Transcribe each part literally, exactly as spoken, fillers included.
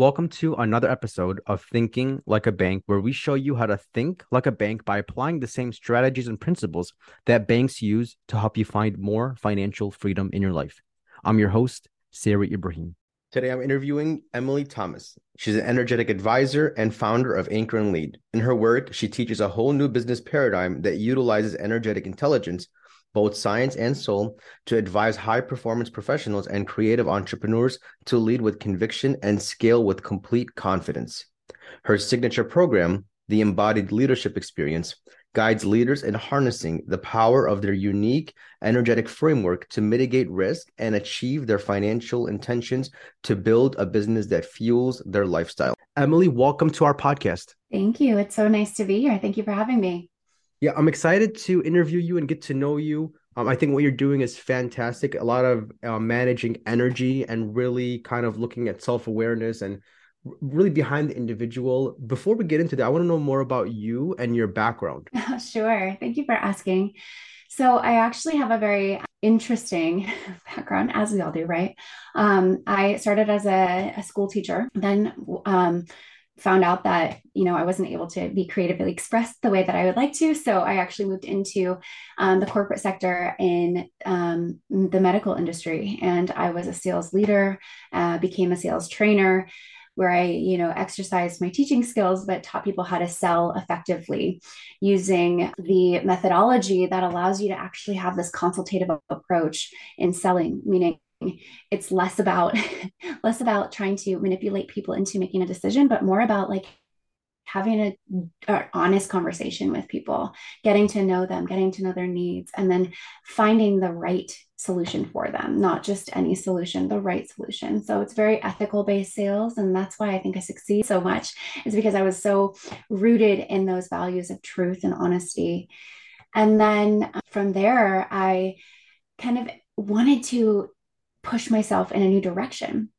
welcome to another episode of Thinking Like a Bank, where we show you how to think like a bank by applying the same strategies and principles that banks use to help you find more financial freedom in your life. I'm your host, Sari Ibrahim. Today, I'm interviewing Emily Thomas. She's an energetic advisor and founder of Anchor and Lead. In her work, she teaches a whole new business paradigm that utilizes energetic intelligence, both science and soul, to advise high-performance professionals and creative entrepreneurs to lead with conviction and scale with complete confidence. Her signature program, the Embodied Leadership Experience, guides leaders in harnessing the power of their unique energetic framework to mitigate risk and achieve their financial intentions to build a business that fuels their lifestyle. Emily, welcome to our podcast. Thank you. It's so nice to be here. Thank you for having me. Yeah, I'm excited to interview you and get to know you. Um, I think what you're doing is fantastic. A lot of uh, managing energy and really kind of looking at self-awareness and r- really behind the individual. Before we get into that, I want to know more about you and your background. Sure. Thank you for asking. So, I actually have a very interesting background, as we all do, right? Um, I started as a, a school teacher, then um, found out that, you know, I wasn't able to be creatively expressed the way that I would like to. So I actually moved into um, the corporate sector in um, the medical industry. And I was a sales leader, uh, became a sales trainer, where I, you know, exercised my teaching skills, but taught people how to sell effectively using the methodology that allows you to actually have this consultative approach in selling, meaning it's less about less about trying to manipulate people into making a decision, but more about like having a, a honest conversation with people, getting to know them, getting to know their needs, and then finding the right solution for them, not just any solution, the right solution. So it's very ethical based sales. And that's why I think I succeed so much, is because I was so rooted in those values of truth and honesty. And then from there, I kind of wanted to push myself in a new direction.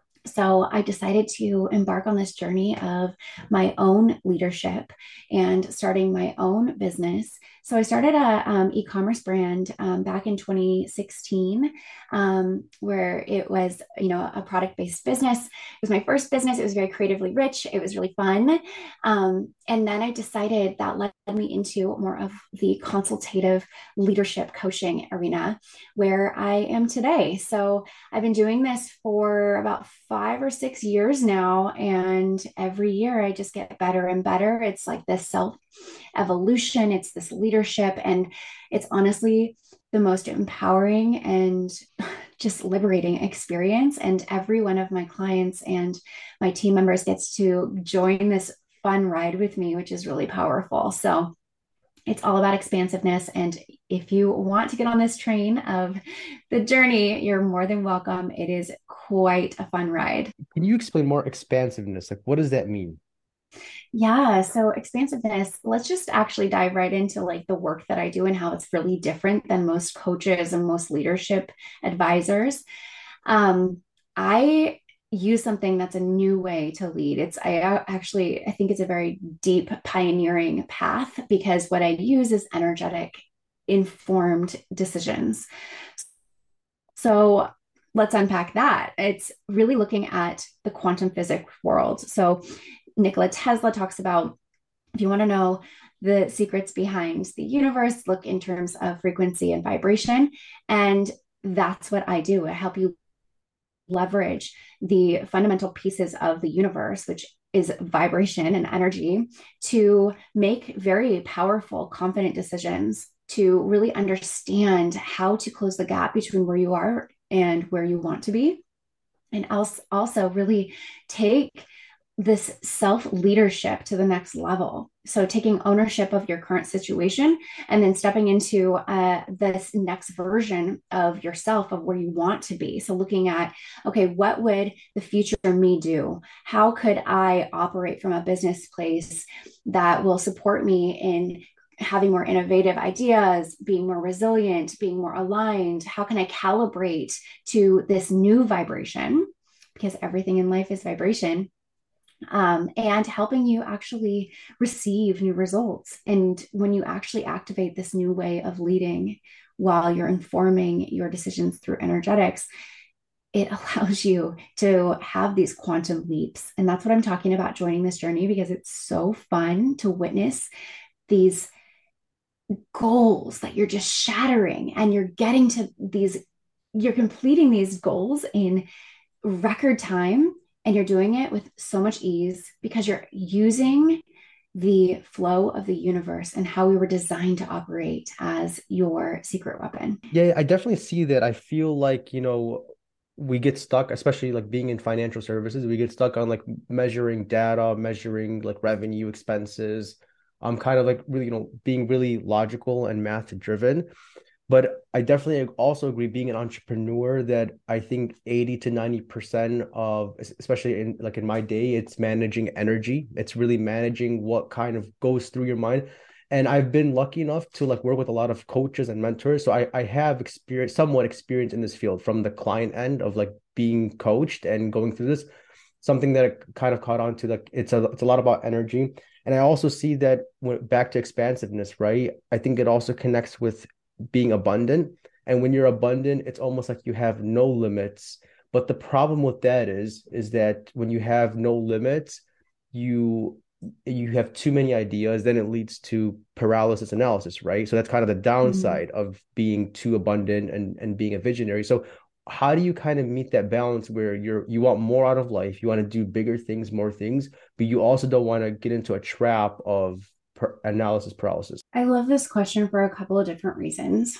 So I decided to embark on this journey of my own leadership and starting my own business. So I started a um, e-commerce brand um, back in twenty sixteen, um, where it was, you know, a product-based business. It was my first business. It was very creatively rich. It was really fun. Um, and then I decided that led me into more of the consultative leadership coaching arena where I am today. So I've been doing this for about five or six years now. And every year I just get better and better. It's like this self evolution, it's this leadership. And it's honestly the most empowering and just liberating experience. And every one of my clients and my team members gets to join this fun ride with me, which is really powerful. So it's all about expansiveness. And if you want to get on this train of the journey, you're more than welcome. It is quite a fun ride. Can you explain more expansiveness? Like, what does that mean? Yeah. So expansiveness, let's just actually dive right into like the work that I do and how it's really different than most coaches and most leadership advisors. Um, I use something that's a new way to lead. It's I actually I think it's a very deep pioneering path because what I use is energetic informed decisions. So let's unpack that. It's really looking at the quantum physics world. So Nikola Tesla talks about, if you want to know the secrets behind the universe, look in terms of frequency and vibration. And that's what I do. I help you leverage the fundamental pieces of the universe, which is vibration and energy, to make very powerful, confident decisions, to really understand how to close the gap between where you are and where you want to be. And also really take this self leadership to the next level. So taking ownership of your current situation and then stepping into uh, this next version of yourself of where you want to be. So looking at, okay, what would the future me do? How could I operate from a business place that will support me in having more innovative ideas, being more resilient, being more aligned? How can I calibrate to this new vibration? Because everything in life is vibration. Um, and helping you actually receive new results. And when you actually activate this new way of leading while you're informing your decisions through energetics, it allows you to have these quantum leaps. And that's what I'm talking about joining this journey, because it's so fun to witness these goals that you're just shattering, and you're getting to these, you're completing these goals in record time, and you're doing it with so much ease because you're using the flow of the universe and how we were designed to operate as your secret weapon. Yeah, I definitely see that. I feel like, you know, we get stuck, especially like being in financial services, we get stuck on like measuring data, measuring like revenue, expenses. I'm kind of like really, you know, being really logical and math driven. But I definitely also agree, being an entrepreneur, that I think eighty to ninety percent of, especially in like in my day, it's managing energy. It's really managing what kind of goes through your mind. And I've been lucky enough to like work with a lot of coaches and mentors. So I, I have experience, somewhat experience in this field from the client end of like being coached and going through this. Something that I kind of caught on to, like it's a it's a lot about energy. And I also see that when back to expansiveness, right? I think it also connects with being abundant. And when you're abundant, it's almost like you have no limits. But the problem with that is, is that when you have no limits, you you have too many ideas, then it leads to paralysis analysis, right? So that's kind of the downside mm-hmm. of being too abundant and, and being a visionary. So how do you kind of meet that balance where you're you want more out of life, you want to do bigger things, more things, but you also don't want to get into a trap of per- analysis paralysis? I love this question for a couple of different reasons,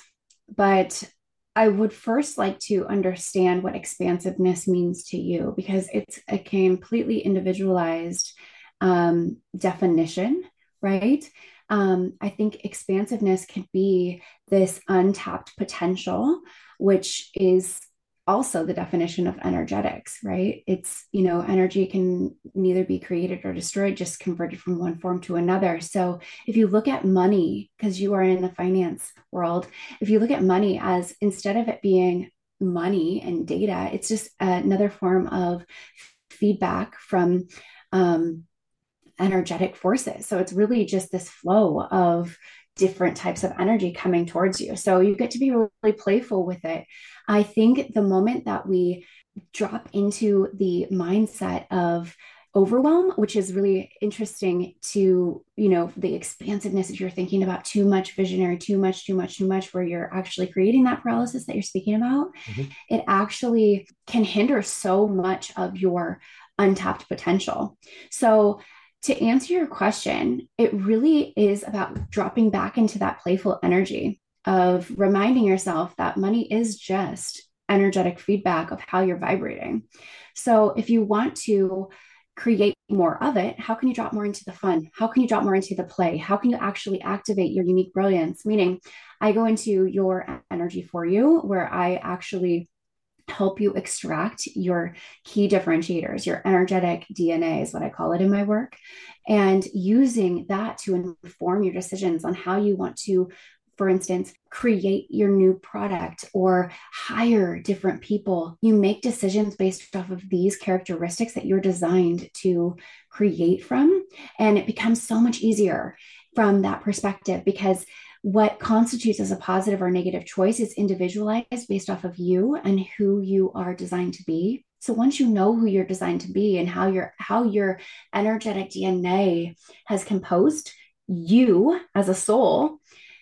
but I would first like to understand what expansiveness means to you, because it's a completely individualized um, definition, right? Um, I think expansiveness could be this untapped potential, which is also the definition of energetics, right? It's, you know, energy can neither be created or destroyed, just converted from one form to another. So if you look at money, because you are in the finance world, if you look at money as, instead of it being money and data, it's just another form of feedback from um, energetic forces. So it's really just this flow of different types of energy coming towards you. So you get to be really playful with it. I think the moment that we drop into the mindset of overwhelm, which is really interesting to, you know, the expansiveness, if you're thinking about too much visionary, too much, too much, too much, where you're actually creating that paralysis that you're speaking about, mm-hmm. it actually can hinder so much of your untapped potential. So to answer your question, it really is about dropping back into that playful energy of reminding yourself that money is just energetic feedback of how you're vibrating. So if you want to create more of it, how can you drop more into the fun? How can you drop more into the play? How can you actually activate your unique brilliance? Meaning, I go into your energy for you, where I actually help you extract your key differentiators, your energetic D N A is what I call it in my work, and using that to inform your decisions on how you want to, for instance, create your new product or hire different people. You make decisions based off of these characteristics that you're designed to create from, and it becomes so much easier from that perspective, because what constitutes as a positive or negative choice is individualized based off of you and who you are designed to be. So once you know who you're designed to be and how your how your energetic D N A has composed you as a soul,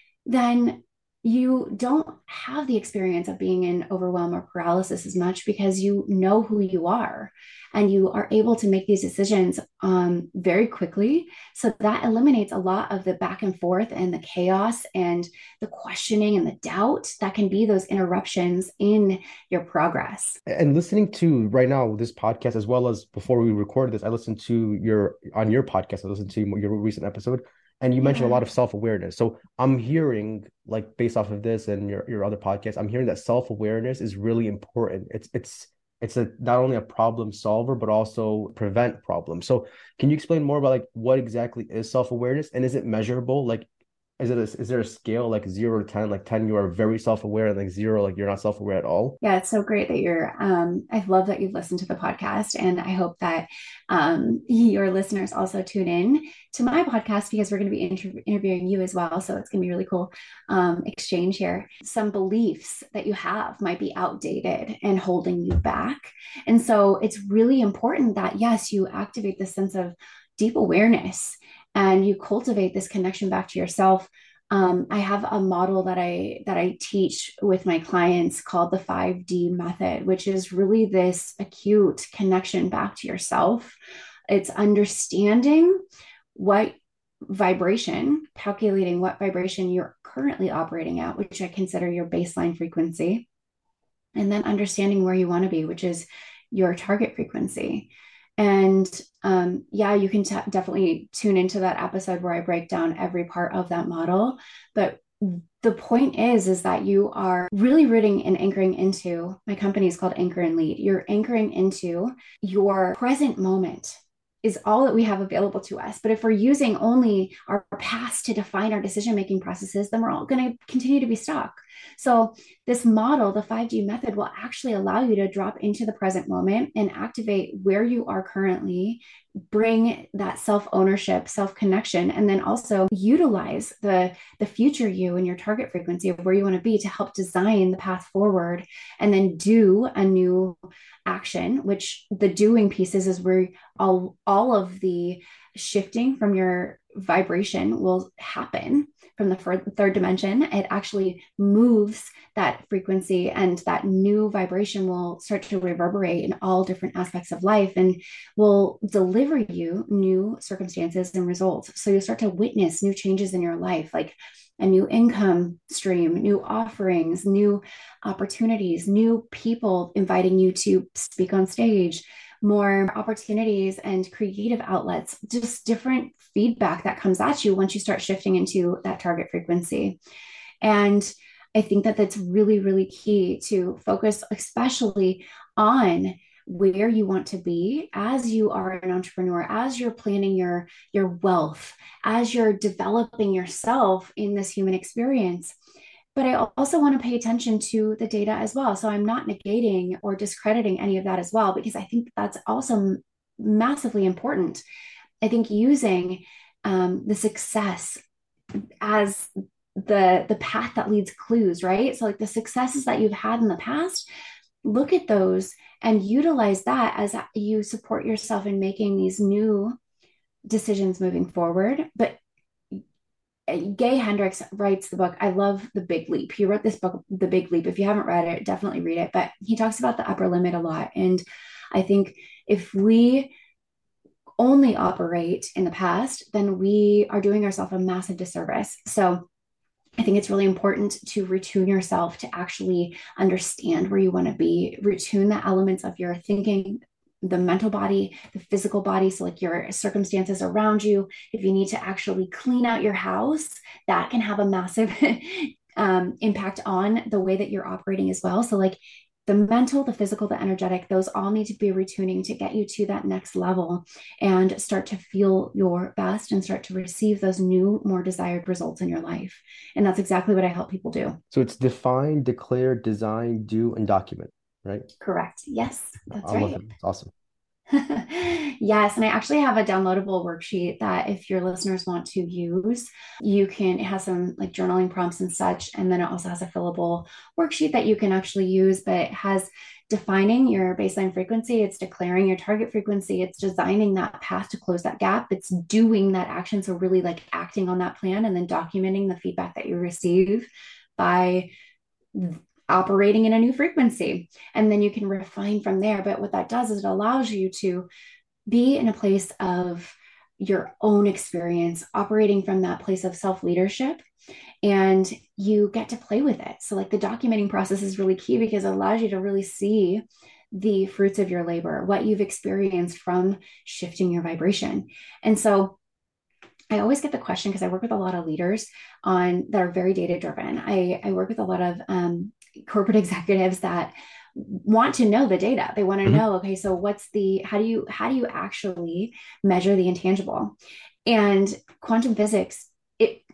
then you don't have the experience of being in overwhelm or paralysis as much, because you know who you are and you are able to make these decisions um, very quickly. So that eliminates a lot of the back and forth and the chaos and the questioning and the doubt that can be those interruptions in your progress. And listening to right now this podcast, as well as before we recorded this, I listened to your on your podcast. I listened to your recent episode. And you mentioned yeah. a lot of self-awareness. So I'm hearing, like, based off of this and your, your other podcasts, I'm hearing that self-awareness is really important. It's it's it's a not only a problem solver, but also prevent problems. So can you explain more about like what exactly is self-awareness, and is it measurable? Like, is it a, is there a scale like zero to ten? Like ten, you are very self-aware, and like zero, like you're not self-aware at all? Yeah, it's so great that you're, um, I love that you've listened to the podcast. And I hope that um, your listeners also tune in to my podcast because we're going to be inter- interviewing you as well. So it's going to be really cool um, exchange here. Some beliefs that you have might be outdated and holding you back. And so it's really important that, yes, you activate this sense of deep awareness and you cultivate this connection back to yourself. Um, I have a model that I that I teach with my clients called the five D method, which is really this acute connection back to yourself. It's understanding what vibration, calculating what vibration you're currently operating at, which I consider your baseline frequency, and then understanding where you want to be, which is your target frequency. And um, yeah, you can t- definitely tune into that episode where I break down every part of that model. But the point is, is that you are really rooting and anchoring into, my company is called Anchor and Lead. You're anchoring into your present moment is all that we have available to us. But if we're using only our past to define our decision-making processes, then we're all going to continue to be stuck. So this model, the five D method, will actually allow you to drop into the present moment and activate where you are currently, bring that self-ownership, self-connection, and then also utilize the, the future you and your target frequency of where you want to be to help design the path forward, and then do a new action, which the doing pieces is where all, all of the shifting from your vibration will happen from the third dimension. It actually moves that frequency, and that new vibration will start to reverberate in all different aspects of life and will deliver you new circumstances and results. So you'll start to witness new changes in your life, like a new income stream, new offerings, new opportunities, new people inviting you to speak on stage, more opportunities and creative outlets, just different feedback that comes at you once you start shifting into that target frequency. And I think that that's really, really key to focus, especially on where you want to be as you are an entrepreneur, as you're planning your, your wealth, as you're developing yourself in this human experience. But I also want to pay attention to the data as well. So I'm not negating or discrediting any of that as well, because I think that's also massively important. I think using um, the success as the, the path that leads clues, right? So like the successes that you've had in the past, look at those and utilize that as you support yourself in making these new decisions moving forward. But Gay Hendricks writes the book. I love The Big Leap. He wrote this book, The Big Leap. If you haven't read it, definitely read it. But he talks about the upper limit a lot. And I think if we only operate in the past, then we are doing ourselves a massive disservice. So I think it's really important to retune yourself to actually understand where you want to be, retune the elements of your thinking, the mental body, the physical body. So like your circumstances around you, if you need to actually clean out your house, that can have a massive um, impact on the way that you're operating as well. So like the mental, the physical, the energetic, those all need to be retuning to get you to that next level and start to feel your best and start to receive those new, more desired results in your life. And that's exactly what I help people do. So it's define, declare, design, do, and document, right? Correct. Yes, that's I right. love it. Awesome. Yes. And I actually have a downloadable worksheet that if your listeners want to use, you can, it has some like journaling prompts and such. And then it also has a fillable worksheet that you can actually use, but it has defining your baseline frequency. It's declaring your target frequency. It's designing that path to close that gap. It's doing that action. So really like acting on that plan and then documenting the feedback that you receive by operating in a new frequency. And then you can refine from there. But what that does is it allows you to be in a place of your own experience, operating from that place of self-leadership, and you get to play with it. So like the documenting process is really key because it allows you to really see the fruits of your labor, what you've experienced from shifting your vibration. And so I always get the question, because I work with a lot of leaders on that are very data driven. I, I work with a lot of um, corporate executives that want to know the data. They want to mm-hmm. know, okay, so what's the, how do you, how do you actually measure the intangible? And quantum physics, it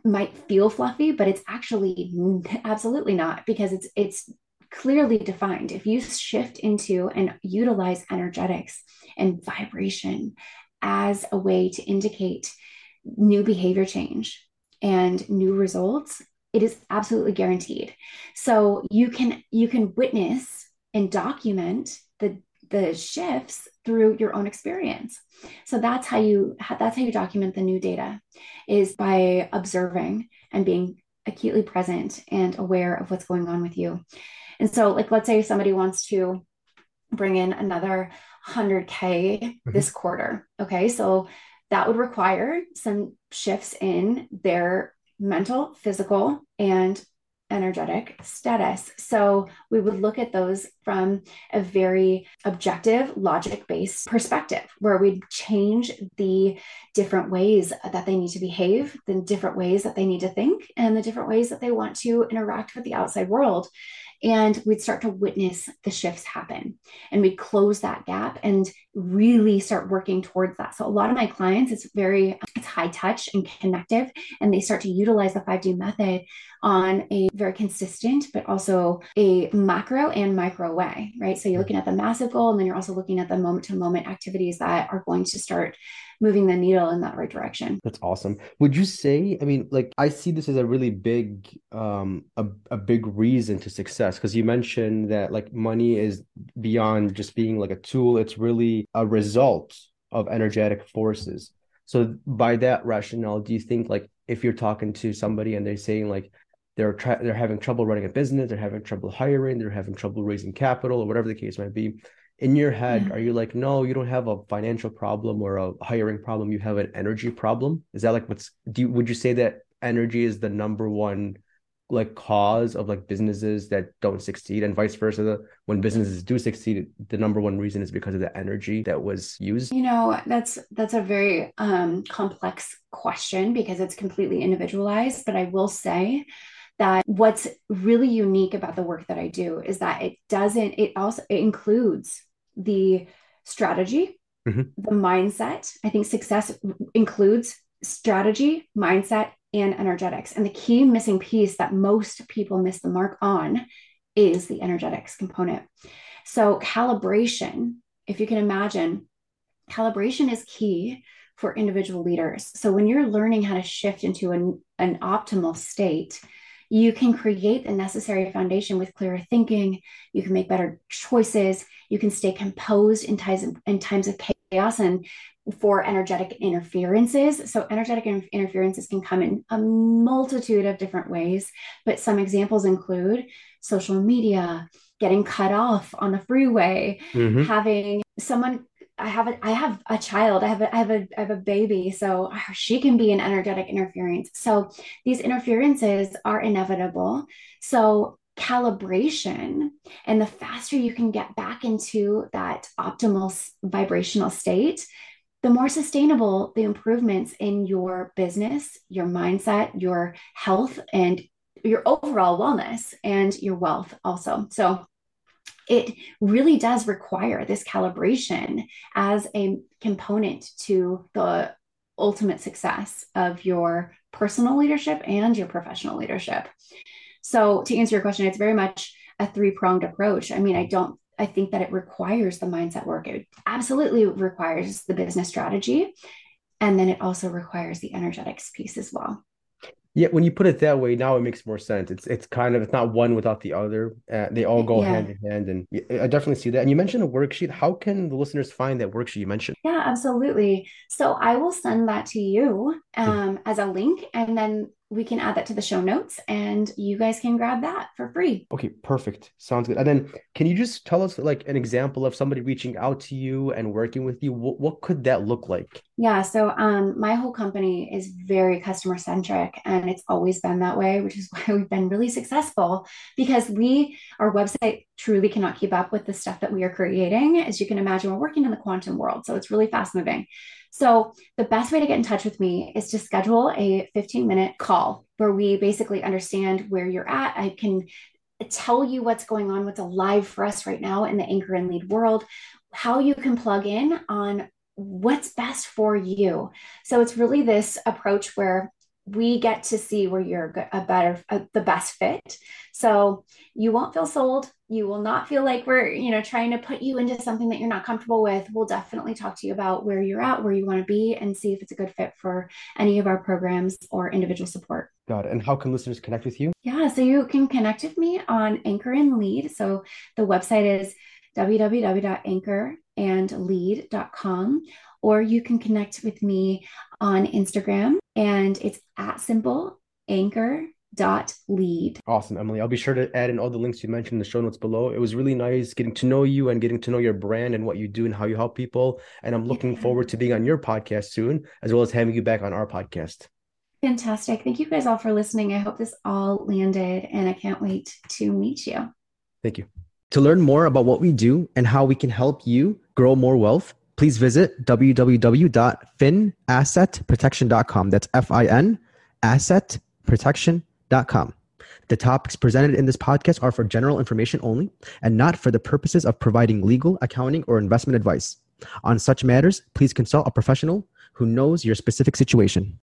might feel fluffy, but it's actually absolutely not, because it's it's clearly defined. If you shift into and utilize energetics and vibration as a way to indicate new behavior change and new results, it is absolutely guaranteed. So you can you can witness and document the the shifts through your own experience. So that's how you that's how you document the new data, is by observing and being acutely present and aware of what's going on with you. And so, like, let's say somebody wants to bring in another one hundred K mm-hmm. this quarter. Okay. So that would require some shifts in their mental, physical, and energetic status. So we would look at those from a very objective, logic-based perspective, where we change the different ways that they need to behave, the different ways that they need to think, and the different ways that they want to interact with the outside world. And we'd start to witness the shifts happen, and we'd close that gap and really start working towards that. So a lot of my clients, it's very, it's high touch and connective, and they start to utilize the five D method on a very consistent, but also a macro and micro way, right? So you're looking at the massive goal, and then you're also looking at the moment to moment activities that are going to start moving the needle in that right direction. That's awesome. Would you say, I mean, like, I see this as a really big, um, a, a big reason to success, because you mentioned that like money is beyond just being like a tool. It's really a result of energetic forces. So by that rationale, do you think, like, if you're talking to somebody and they're saying like they're tra- they're having trouble running a business, they're having trouble hiring, they're having trouble raising capital, or whatever the case might be, in your head, are you like, no, you don't have a financial problem or a hiring problem, you have an energy problem? Is that like what's, do you, would you say that energy is the number one like cause of like businesses that don't succeed, and vice versa? The, when businesses do succeed, the number one reason is because of the energy that was used? You know, that's that's a very um, complex question, because it's completely individualized. But I will say that what's really unique about the work that I do is that it doesn't, it also, it includes the strategy, mm-hmm. the mindset. I think success includes strategy, mindset, and energetics. And the key missing piece that most people miss the mark on is the energetics component. So calibration, if you can imagine, calibration is key for individual leaders. So when you're learning how to shift into an, an optimal state, you can create the necessary foundation with clearer thinking. You can make better choices. You can stay composed in times of, in times of chaos and for energetic interferences. So energetic interferences can come in a multitude of different ways, but some examples include social media, getting cut off on the freeway, mm-hmm. having someone I have a, I have a child, I have a, I have a, I have a baby. So she can be an energetic interference. So these interferences are inevitable. So calibration, and the faster you can get back into that optimal vibrational state, the more sustainable the improvements in your business, your mindset, your health, and your overall wellness, and your wealth also. So it really does require this calibration as a component to the ultimate success of your personal leadership and your professional leadership. So to answer your question, it's very much a three-pronged approach. I mean, I don't, I think that it requires the mindset work. It absolutely requires the business strategy. And then it also requires the energetics piece as well. Yeah, when you put it that way, now it makes more sense. It's it's kind of, it's not one without the other. Uh, they all go yeah. hand in hand, and I definitely see that. And you mentioned a worksheet. How can the listeners find that worksheet you mentioned? Yeah, absolutely. So I will send that to you um, as a link, and then we can add that to the show notes, and you guys can grab that for free. Okay, perfect. Sounds good. And then can you just tell us like an example of somebody reaching out to you and working with you? What, what could that look like? Yeah, so um, my whole company is very customer centric, and it's always been that way, which is why we've been really successful, because we, our website truly cannot keep up with the stuff that we are creating. As you can imagine, we're working in the quantum world, so it's really fast moving. So the best way to get in touch with me is to schedule a fifteen minute call where we basically understand where you're at. I can tell you what's going on, what's alive for us right now in the anchor and lead world, how you can plug in on what's best for you. So it's really this approach where we get to see where you're a better, a, the best fit. So you won't feel sold. You will not feel like we're, you know, trying to put you into something that you're not comfortable with. We'll definitely talk to you about where you're at, where you want to be, and see if it's a good fit for any of our programs or individual support. Got it. And how can listeners connect with you? Yeah, so you can connect with me on Anchor and Lead. So the website is w w w dot anchor and lead dot com, or you can connect with me on Instagram, and it's at simple anchor dot lead. Awesome, Emily. I'll be sure to add in all the links you mentioned in the show notes below. It was really nice getting to know you and getting to know your brand and what you do and how you help people. And I'm looking Yeah. forward to being on your podcast soon, as well as having you back on our podcast. Fantastic. Thank you guys all for listening. I hope this all landed, and I can't wait to meet you. Thank you. To learn more about what we do and how we can help you grow more wealth, please visit w w w dot fin asset protection dot com. That's F I N asset protection dot com. The topics presented in this podcast are for general information only and not for the purposes of providing legal, accounting, or investment advice. On such matters, please consult a professional who knows your specific situation.